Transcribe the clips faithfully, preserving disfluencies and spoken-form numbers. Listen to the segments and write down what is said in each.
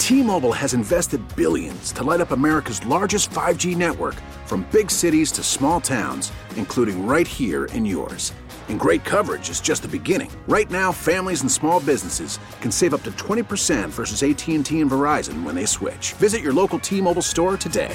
T-Mobile has invested billions to light up America's largest five G network, from big cities to small towns, including right here in yours. And great coverage is just the beginning. Right now, families and small businesses can save up to twenty percent versus A T and T and Verizon when they switch. Visit your local T-Mobile store today.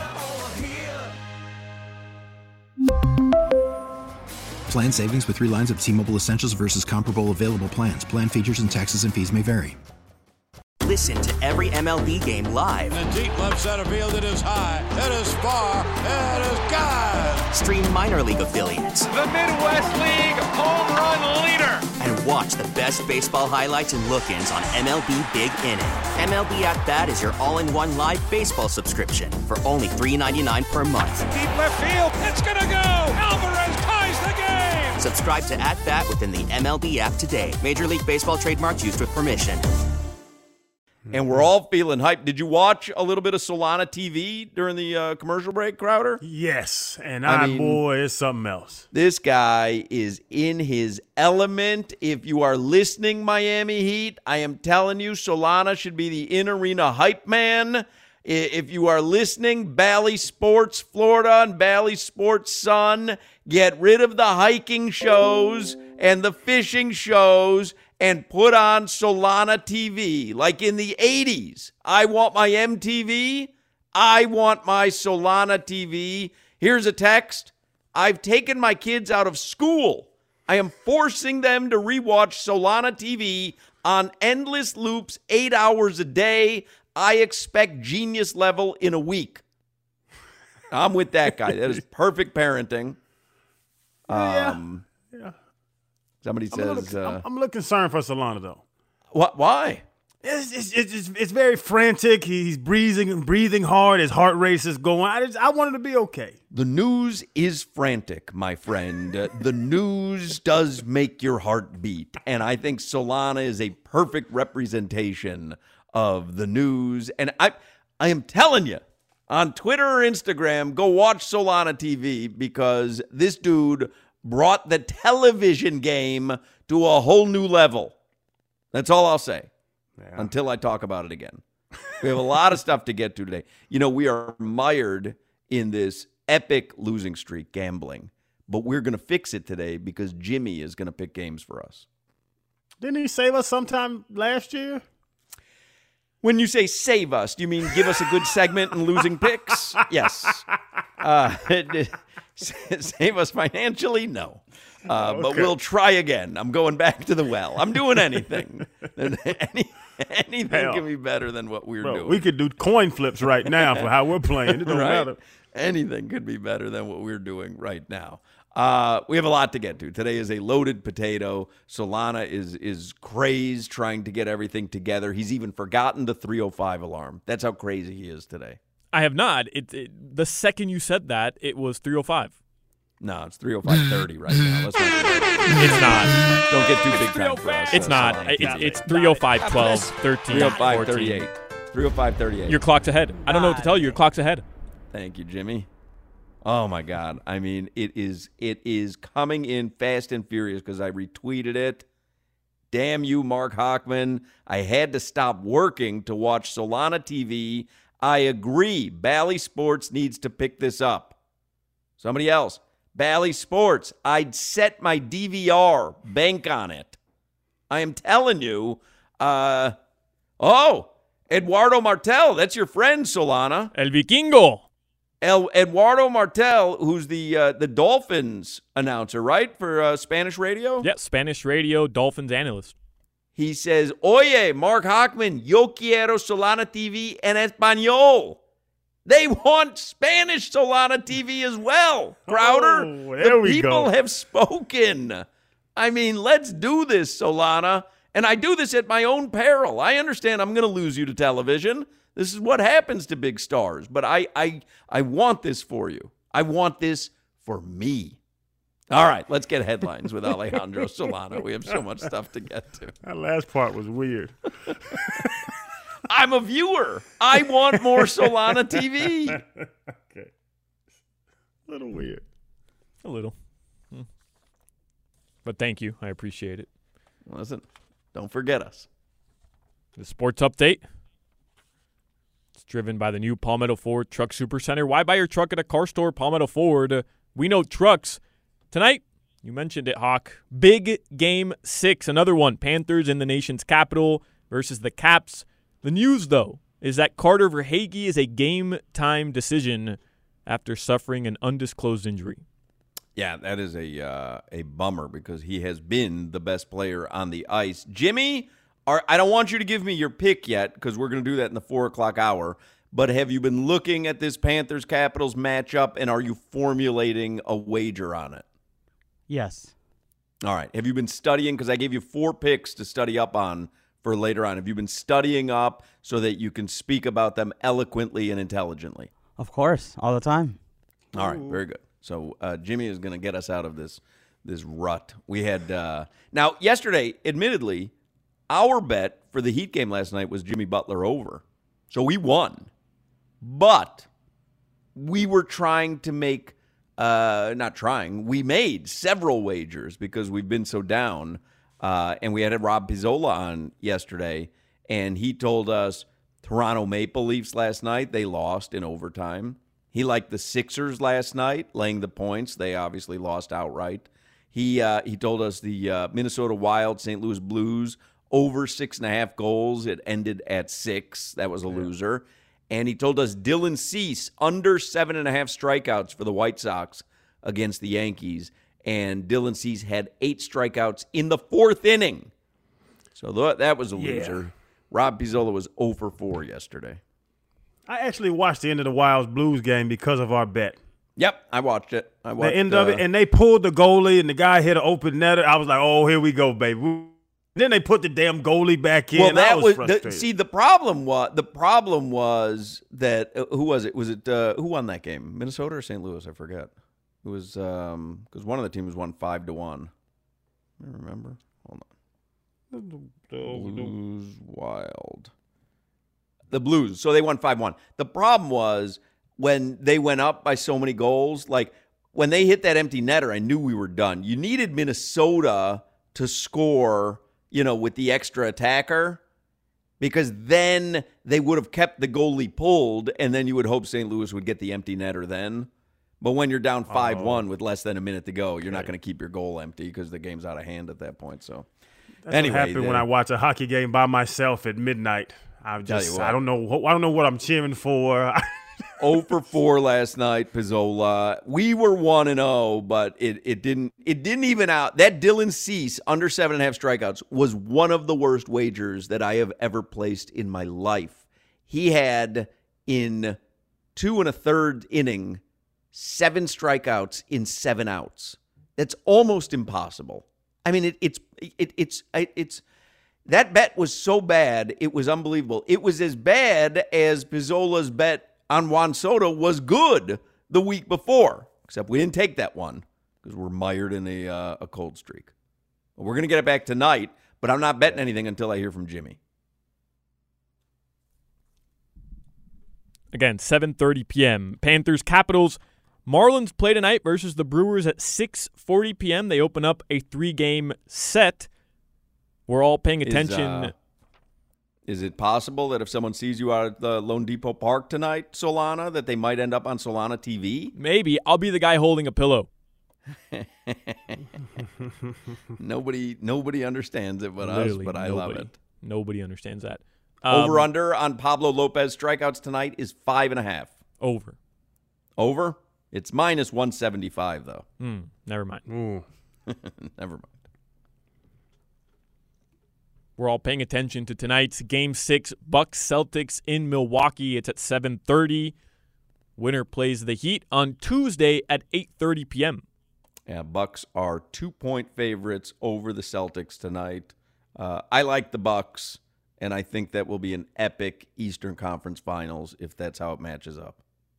Plan savings with three lines of T-Mobile Essentials versus comparable available plans. Plan features and taxes and fees may vary. Listen to every M L B game live. In the deep left center field, it is high, it is far, it is gone. Stream minor league affiliates. The Midwest League home run leader. And watch the best baseball highlights and look-ins on M L B Big Inning. M L B At Bat is your all-in-one live baseball subscription for only three dollars and ninety-nine cents per month. Deep left field, it's gonna go. Alvarez ties the game. Subscribe to At Bat within the M L B app today. Major League Baseball trademarks used with permission. And we're all feeling hyped. Did you watch a little bit of Solana T V during the uh, commercial break, Crowder? Yes, and I, I mean, boy, it's something else. This guy is in his element. If you are listening, Miami Heat, I am telling you, Solana should be the in-arena hype man. If you are listening, Bally Sports Florida and Bally Sports Sun, get rid of the hiking shows and the fishing shows and put on Solana T V. Like in the eighties, I want my M T V. I want my Solana T V. Here's a text. I've taken my kids out of school. I am forcing them to rewatch Solana T V on endless loops, eight hours a day. I expect genius level in a week. I'm with that guy. That is perfect parenting. Um, yeah. yeah. Somebody I'm says... A little, uh, I'm a little concerned for Solana, though. What? Why? It's, it's, it's, it's, it's very frantic. He's breathing and breathing hard. His heart rate is going. I, just, I want him to be okay. The news is frantic, my friend. Uh, the news does make your heart beat. And I think Solana is a perfect representation of the news. And I, I am telling you, on Twitter or Instagram, go watch Solana T V, because this dude brought the television game to a whole new level. That's all I'll say yeah. until I talk about it again. We have a lot of stuff to get to today. You know, we are mired in this epic losing streak, gambling, but we're going to fix it today because Jimmy is going to pick games for us. Didn't he save us sometime last year? When you say save us, do you mean give us a good segment in losing picks? Yes. Uh, save us financially? No. Uh, okay. But we'll try again. I'm going back to the well. I'm doing anything. Any, anything Hell. can be better than what we're Bro, doing. We could do coin flips right now for how we're playing. It don't right? matter. Anything could be better than what we're doing right now. Uh, we have a lot to get to. Today is a loaded potato. Solana is is crazed trying to get everything together. He's even forgotten the three oh five alarm. That's how crazy he is today. I have not. It, it the second you said that, it was three oh five. No, it's three oh five thirty right now. Let's not it's not. Don't get too big time for us. It's not. It's, it's three oh five, twelve, thirteen, three oh five, thirty-eight. three oh five, thirty-eight. Your clock's ahead. I don't know what to tell you. Your clock's ahead. Thank you, Jimmy. Oh, my God. I mean, it is it is coming in fast and furious because I retweeted it. Damn you, Mark Hochman. I had to stop working to watch Solana T V. I agree. Bally Sports needs to pick this up. Somebody else. Bally Sports. I'd set my D V R. Bank on it. I am telling you. Uh, oh, Eduardo Martel. That's your friend, Solana. El Vikingo. El Eduardo Martel, who's the uh, the Dolphins announcer, right, for uh, Spanish radio? Yeah, Spanish radio, Dolphins analyst. He says, Oye, Mark Hochman, yo quiero Solana T V en español. They want Spanish Solana T V as well, Crowder. Oh, there the we people go. have spoken. I mean, let's do this, Solana. And I do this at my own peril. I understand I'm going to lose you to television. This is what happens to big stars. But I, I, I want this for you. I want this for me. All right, let's get headlines with Alejandro Solana. We have so much stuff to get to. That last part was weird. I'm a viewer. I want more Solana T V. Okay. A little weird. A little. Hmm. But thank you. I appreciate it. Listen, don't forget us. The sports update. driven by the new Palmetto Ford Truck Supercenter. Why buy your truck at a car store? Palmetto Ford. We know trucks. Tonight, you mentioned it, Hawk. Big game six, another one. Panthers in the nation's capital versus the Caps. The news, though, is that Carter Verhaeghe is a game-time decision after suffering an undisclosed injury. Yeah, that is a uh, a bummer because he has been the best player on the ice. Jimmy, are, I don't want you to give me your pick yet because we're going to do that in the four o'clock hour, but have you been looking at this Panthers-Capitals matchup, and are you formulating a wager on it? Yes. All right. Have you been studying? Because I gave you four picks to study up on for later on. Have you been studying up so that you can speak about them eloquently and intelligently? Of course, all the time. All right, very good. So uh, Jimmy is going to get us out of this this rut. We had uh, now yesterday, admittedly, our bet for the Heat game last night was Jimmy Butler over, so we won. But we were trying to make. Uh, not trying. We made several wagers because we've been so down. Uh, and we had Rob Pizzola on yesterday, and he told us Toronto Maple Leafs last night, they lost in overtime. He liked the Sixers last night, laying the points. They obviously lost outright. He uh, he told us the uh, Minnesota Wild, Saint Louis Blues, over six and a half goals. It ended at six. That was a yeah. loser. And he told us Dylan Cease under seven and a half strikeouts for the White Sox against the Yankees. And Dylan Cease had eight strikeouts in the fourth inning. So th- that was a loser. Yeah. Rob Pizzola was oh for four yesterday. I actually watched the end of the Wilds Blues game because of our bet. Yep, I watched it. I watched the end uh, of it, and they pulled the goalie, and the guy hit an open netter. I was like, oh, here we go, baby. Then they put the damn goalie back in. Well, that I was, was the, see the problem was the problem was that uh, who was it? Was it uh, who won that game? Minnesota or Saint Louis? I forget. It was um because one of the teams won five to one. I remember. Hold on. Blues Wild. The Blues. So they won five one. The problem was when they went up by so many goals. Like when they hit that empty netter, I knew we were done. You needed Minnesota to score. You know, with the extra attacker, because then they would have kept the goalie pulled, and then you would hope Saint Louis would get the empty netter then. But when you're down five one oh. with less than a minute to go, you're not going to keep your goal empty because the game's out of hand at that point. So, That's anyway, what happened the, when I watch a hockey game by myself at midnight. I just, I don't know, I don't know what I'm cheering for. oh for four last night, Pizzola. We were one and oh, but it it didn't it didn't even out. That Dylan Cease under seven and a half strikeouts was one of the worst wagers that I have ever placed in my life. He had in two and a third inning seven strikeouts in seven outs. That's almost impossible. I mean, it, it's it, it's it, it's that bet was so bad it was unbelievable. It was as bad as Pizzola's bet on Juan Soto was good the week before, except we didn't take that one because we're mired in a uh, a cold streak. We're going to get it back tonight, but I'm not betting anything until I hear from Jimmy. Again, seven thirty p.m. Panthers, Capitals. Marlins play tonight versus the Brewers at six forty p.m. They open up a three-game set. We're all paying attention. Is, uh, is it possible that if someone sees you out at the Lone Depot Park tonight, Solana, that they might end up on Solana T V? Maybe. I'll be the guy holding a pillow. nobody nobody understands it but Literally, us, but I nobody. love it. Nobody understands that. Um, Over-under on Pablo Lopez strikeouts tonight is five and a half. Over. Over? It's minus one seventy-five, though. Mm, never mind. Never mind. We're all paying attention to tonight's Game six, Bucks Celtics in Milwaukee. It's at seven thirty. Winner plays the Heat on Tuesday at eight thirty p.m. Yeah, Bucks are two-point favorites over the Celtics tonight. Uh, I like the Bucks, and I think that will be an epic Eastern Conference Finals if that's how it matches up.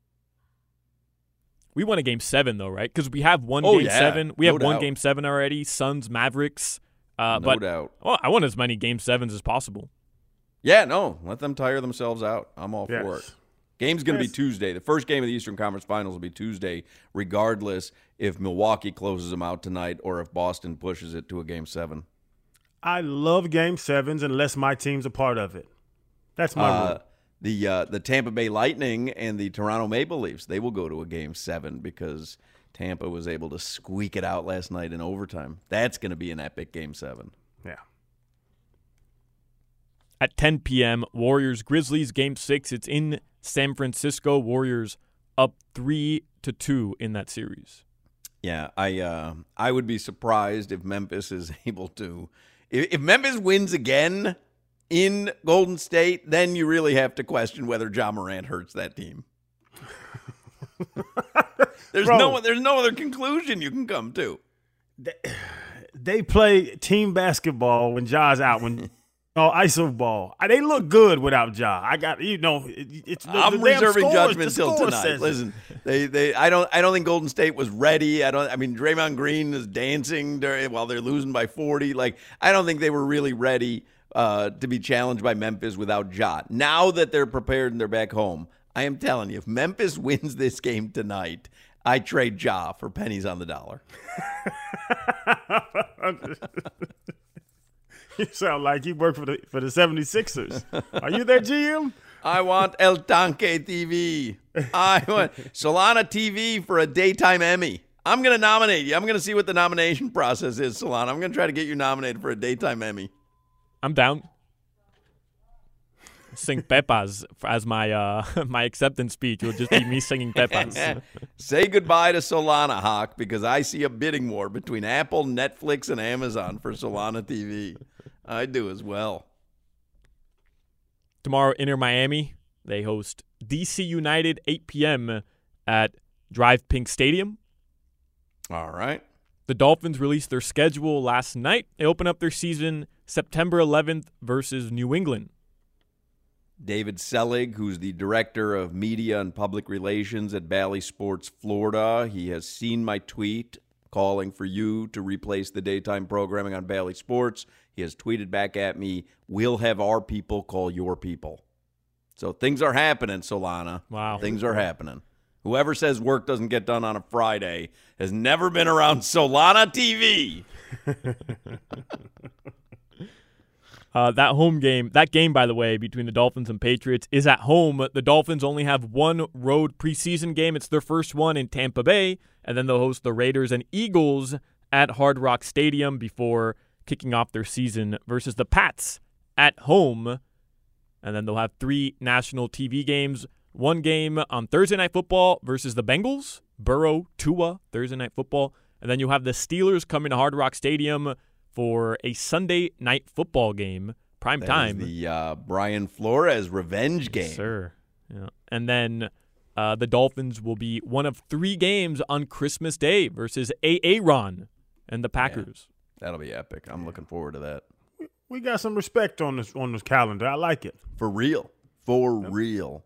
We won a Game seven, though, right? Because we have one oh, Game yeah. seven. We no have doubt. one Game seven already. Suns, Mavericks. Uh, no but, doubt. Well, I want as many Game sevens as possible. Yeah, no. Let them tire themselves out. I'm all yes. for it. Game's going to yes. be Tuesday. The first game of the Eastern Conference Finals will be Tuesday, regardless if Milwaukee closes them out tonight or if Boston pushes it to a Game seven. I love Game sevens unless my team's a part of it. That's my uh, rule. the uh, the Tampa Bay Lightning and the Toronto Maple Leafs, they will go to a game seven because Tampa was able to squeak it out last night in overtime. That's going to be an epic game seven. Yeah. At ten p.m., Warriors-Grizzlies game six. It's in San Francisco. Warriors up three to two in that series. Yeah, I uh, I would be surprised if Memphis is able to. If, if Memphis wins again in Golden State, then you really have to question whether Ja Morant hurts that team. there's Bro, no there's no other conclusion you can come to. They, they play team basketball when Ja's out. When oh, I S O ball, they look good without Ja. I got you know. It, it's the, I'm the reserving scores, judgment the till tonight. says it. Listen, they they I don't I don't think Golden State was ready. I don't. I mean, Draymond Green is dancing during, while they're losing by forty. Like, I don't think they were really ready uh, to be challenged by Memphis without Ja. Now that they're prepared and they're back home, I am telling you, if Memphis wins this game tonight, I trade Ja for pennies on the dollar. You sound like you work for the for the seventy-sixers. Are you their G M? I want El Tanque T V. I want Solana T V for a daytime Emmy. I'm going to nominate you. I'm going to see what the nomination process is, Solana. I'm going to try to get you nominated for a daytime Emmy. I'm down. Sing Pepas as my uh, my acceptance speech. It will just be me singing Pepas. Say goodbye to Solana, Hawk, because I see a bidding war between Apple, Netflix, and Amazon for Solana T V. I do as well. Tomorrow, Inter Miami, they host D C United, eight p.m. at Drive Pink Stadium. All right. The Dolphins released their schedule last night. They open up their season September eleventh versus New England. David Selig, who's the director of media and public relations at Bally Sports Florida, he has seen my tweet calling for you to replace the daytime programming on Bally Sports. He has tweeted back at me, we'll have our people call your people. So things are happening, Solana. Wow. Things are happening. Whoever says work doesn't get done on a Friday has never been around Solana T V. Uh, that home game, that game, by the way, between the Dolphins and Patriots is at home. The Dolphins only have one road preseason game. It's their first one in Tampa Bay, and then they'll host the Raiders and Eagles at Hard Rock Stadium before kicking off their season versus the Pats at home. And then they'll have three national T V games. One game on Thursday Night Football versus the Bengals, Burrow, Tua, Thursday Night Football. And then you'll have the Steelers coming to Hard Rock Stadium for a Sunday Night Football game, prime that time. Is the uh, Brian Flores revenge game. Yes, sir. Yeah. And then uh, the Dolphins will be one of three games on Christmas Day versus Aaron and the Packers. Yeah, that'll be epic. I'm looking forward to that. We got some respect on this on this calendar. I like it. For real. For yep. real.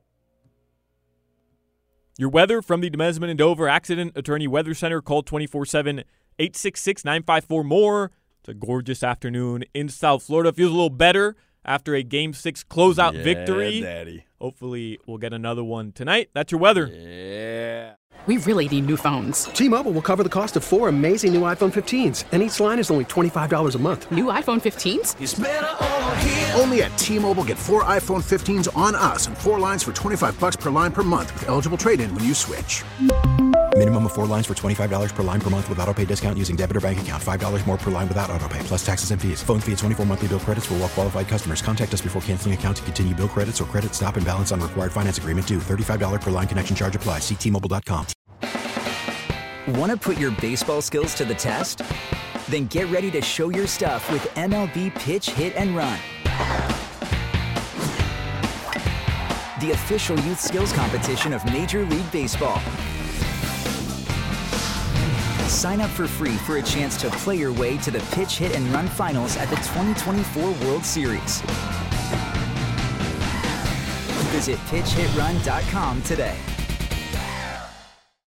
Your weather from the Demesman and Dover Accident Attorney Weather Center. Call twenty-four seven, eight six six, nine five four, more. It's a gorgeous afternoon in South Florida. Feels a little better after a Game six closeout yeah, victory. Daddy. Hopefully we'll get another one tonight. That's your weather. Yeah. We really need new phones. T-Mobile will cover the cost of four amazing new iPhone fifteens, and each line is only twenty-five dollars a month. New iPhone fifteens? It's better over here. Only at T-Mobile, get four iPhone fifteens on us and four lines for twenty-five dollars per line per month with eligible trade-in when you switch. Minimum of four lines for twenty-five dollars per line per month with autopay discount using debit or bank account. five dollars more per line without autopay, plus taxes and fees. Phone fee at twenty-four monthly bill credits for well-qualified customers. Contact us before canceling account to continue bill credits or credit stop and balance on required finance agreement due. thirty-five dollars per line connection charge applies. See T Mobile dot com. Want to put your baseball skills to the test? Then get ready to show your stuff with M L B Pitch, Hit, and Run. The official youth skills competition of Major League Baseball. Sign up for free for a chance to play your way to the Pitch, Hit, and Run finals at the twenty twenty-four World Series. Visit pitch hit run dot com today.